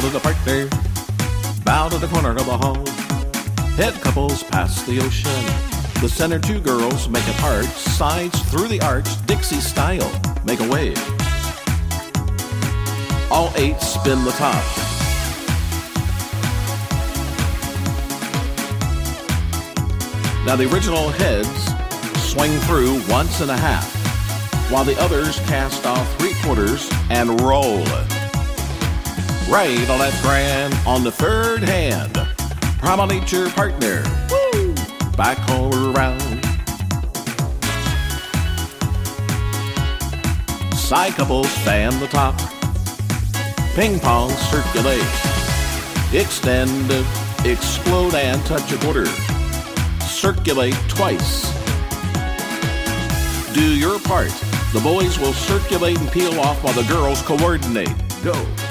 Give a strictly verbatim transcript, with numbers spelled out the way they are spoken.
to the partner. Bow to the corner of the hall. Head couples pass the ocean. The center two girls make an arch. Sides through the arch, Dixie style, make a wave. All eight spin the top. Now the original heads swing through once and a half, while the others cast off three quarters and roll. Right on that grand on the third hand. Promenade your partner. Woo! Back or around. Side couples fan the top. Ping pong circulate. Extend, explode and touch a quarter. Circulate twice. Do your part. The boys will circulate and peel off while the girls coordinate. Go.